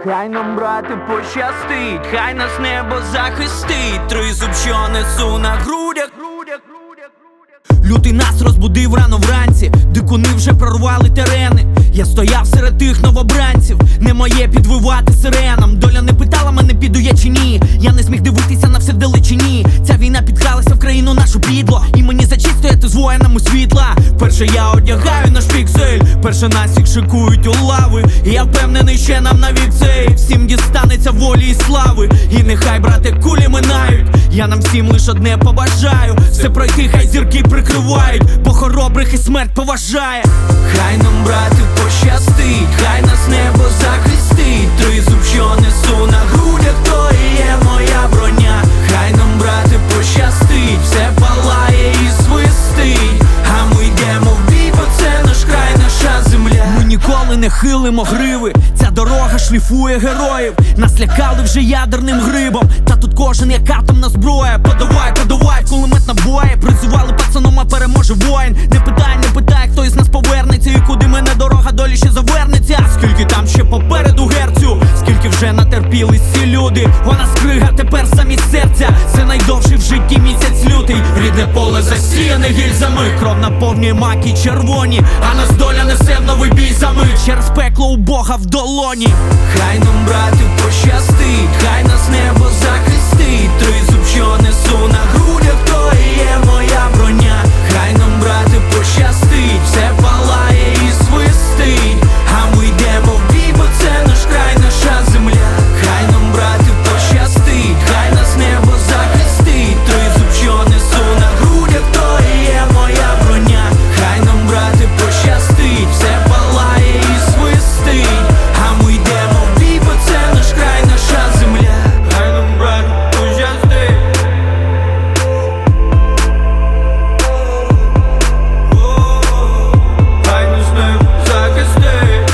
Хай нам, брате, пощастить, хай нас небо захистить. Тризуб, що несу на грудях. Лютий нас розбудив рано вранці, дикуни вже прорвали терени. Я стояв серед тих новобранців, не моє підвивати сиренам. Доля не питала мене, піду я чи ні. Я не зміг дивитися на все вдалечині. Ця війна підкралася в країну нашу підло, і мені за честь стояти з воїнами світла. Перше я одягаю наш піксель, перше нас всіх шикують у лави. І я впевнений, ще нам навіть цей всім дістанеться волі і слави. І нехай, брате, кулі минають, я нам всім лиш одне побажаю: все пройти, хай зірки прикривають, бо хоробрих і смерть поважає. Хай нам, брате, пощастить, хай нас небо захистить. Тризуб, що несу на грудях, то і є моя броня. Хай нам, брате, пощастить, все палає і свистить. А ми йдемо в бій, бо це наш край, наша земля. Ми ніколи не хилимо гриви, ця дорога шліфує героїв. Нас лякали вже ядерним грибом, та тут кожен як атомна зброя. Подавай, подавай, кулемет набої. Призивали пацаном, а переможе воїн. Не питай, хто із нас повернеться, і куди мене дорога долі ще завернеться. Скільки там ще попереду герцю, скільки вже натерпілись ці люди. Вона скрига тепер замість серця, це найдовший в житті місяць лютий. Рідне поле засіяне гільзами, кров наповнює маки червоні, а нас доля несе в новий бій за мить. Через пекло у Бога в долоні. Хай нам, брате, пощастить, хай нас небо захистить. Тризуб, що несу на грудях, то і є моя броня. Хай нам, брате, пощастить, все палає і свистить. А ми йдемо в бій, бо це наш край, наша земля. Хай нам, брате, пощастить, хай нас небо захистить. Тризуб, що несу на грудях, то і є моя броня. Хай нам, брате, пощастить, все палає і свистить. А ми йдемо в бій, бо це наш край, наша земля. Хай нам, брате, пощастить. Хай нас небо захистить.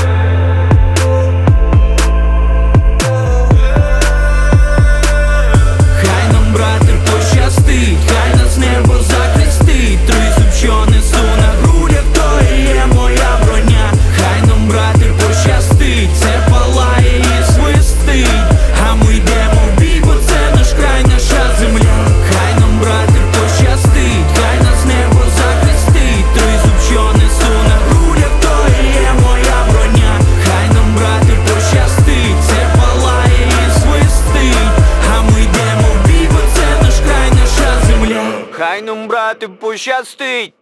Хай нам, брате, пощастить, хай нас небо захистить. Тризуб, що несу на грудях, то і є моя броня. Хай нам, брате, пощастить, все палає і свистить. А ми йдемо в бій, бо це наш край, наша земля. Хай нам, брате, пощастить, хай нас небо захистить. Тризуб, що несу на грудях, то і є моя броня. Хай нам, брате, пощастить, все палає і свистить. А ми йдемо в бій, бо це наш край, наша земля. Хай нам, брате, пощастить.